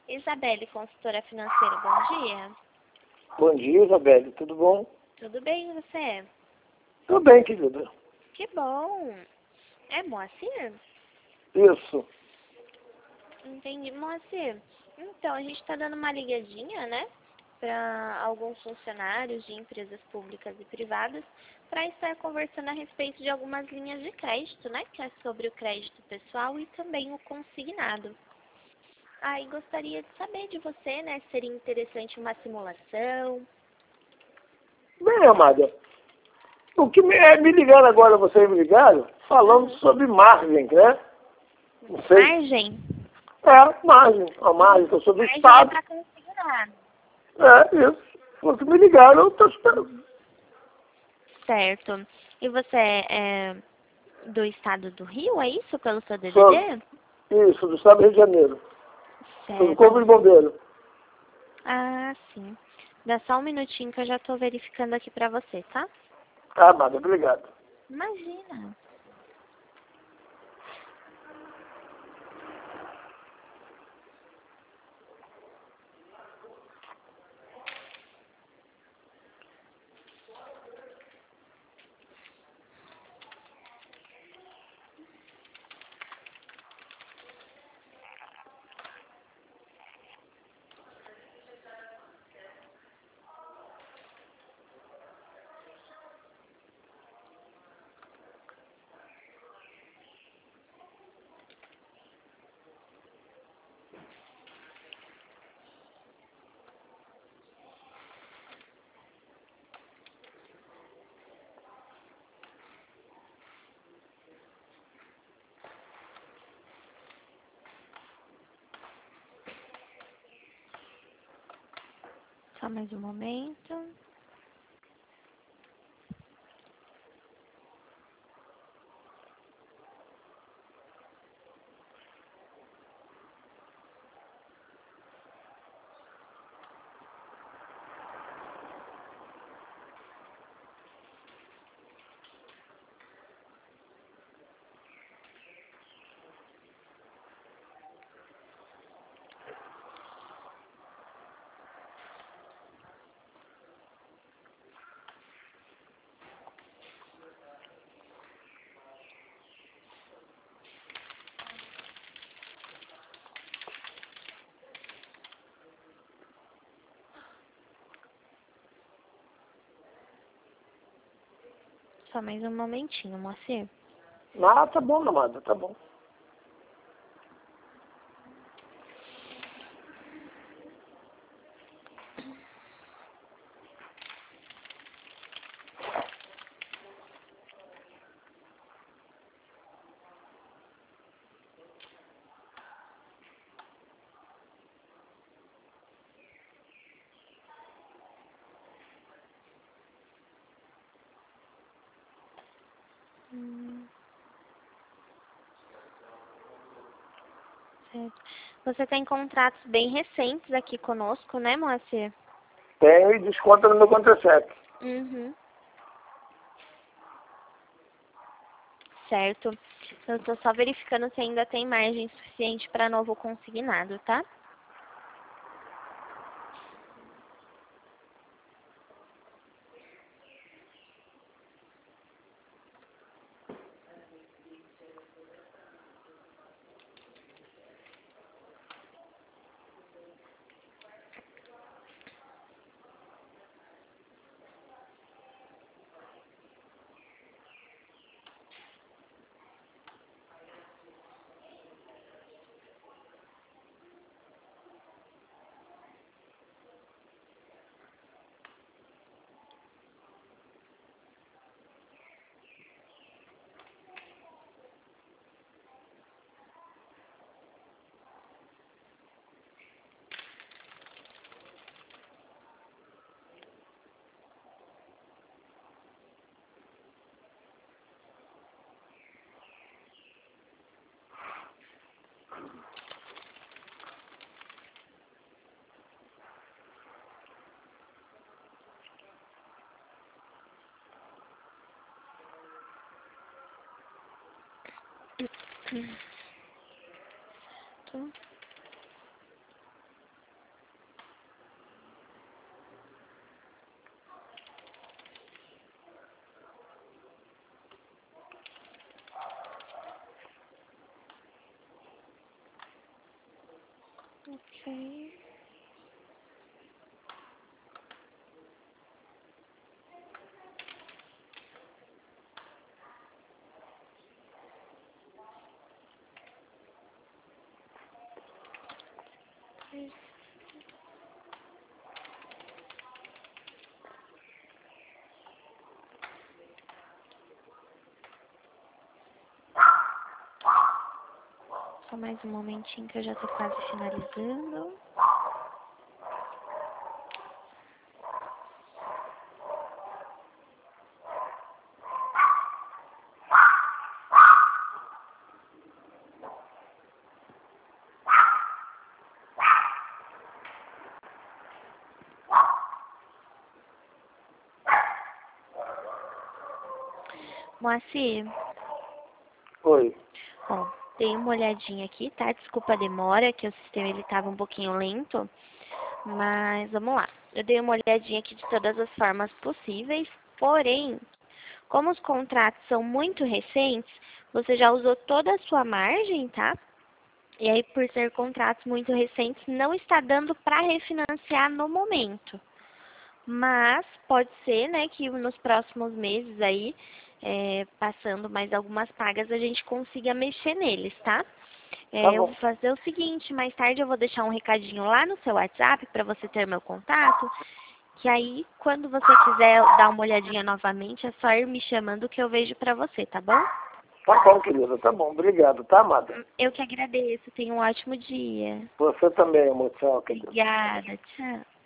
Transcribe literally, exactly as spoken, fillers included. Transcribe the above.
Isabelle, consultora financeira, bom dia. Bom dia, Isabelle. Tudo bom? Tudo bem, e você? Tudo bem, querida. Que bom. É Moacir? Isso. Entendi, Moacir. Então, a gente está dando uma ligadinha, né? Para alguns funcionários de empresas públicas e privadas para estar conversando a respeito de algumas linhas de crédito, né? Que é sobre o crédito pessoal e também o consignado. Aí gostaria de saber de você, né? Seria interessante uma simulação. Bem, amada, o que me, é, me ligaram agora, vocês me ligaram, falando Uhum. sobre margem, né? Não sei. Margem? É, margem. A margem que eu sou do Margem é Estado. para consignado. É, isso. O que me ligaram, eu estou esperando. Certo. E você é do estado do Rio, é isso? Pelo seu Sou, D D D? isso, do Estado do Rio de Janeiro. Sou do Corpo de Certo. Bombeiro. Ah, sim. Dá só um minutinho que eu já tô verificando aqui pra você, tá? Ah, amada, obrigado. Imagina. Só mais um momento. Só mais um momentinho, Moacir. Ah, tá bom, amada, tá bom. Hum, certo. Você tem contratos bem recentes aqui conosco, né, Moacir? Tenho e desconto no meu contra-cheque. Uhum. Certo. Eu tô só verificando se ainda tem margem suficiente para novo consignado, tá? Certo. Ok. Só mais um momentinho que eu já tô quase finalizando. Moacir, Oi. ó, dei uma olhadinha aqui, tá? Desculpa a demora, que o sistema ele tava um pouquinho lento, mas vamos lá. Eu dei uma olhadinha aqui de todas as formas possíveis, porém, como os contratos são muito recentes, você já usou toda a sua margem, tá? E aí, por ser contratos muito recentes, não está dando para refinanciar no momento. Mas pode ser, né, que nos próximos meses aí, é, passando mais algumas pagas, a gente consiga mexer neles, tá? Tá É, eu vou bom. fazer o seguinte, mais tarde eu vou deixar um recadinho lá no seu WhatsApp para você ter meu contato, que aí, quando você quiser dar uma olhadinha novamente, é só ir me chamando que eu vejo para você, tá bom? Tá bom, querida. Tá bom. Obrigado, tá, amada? Eu que agradeço. Tenha um ótimo dia. Você também, amor. Tchau, querida. Obrigada. Tchau.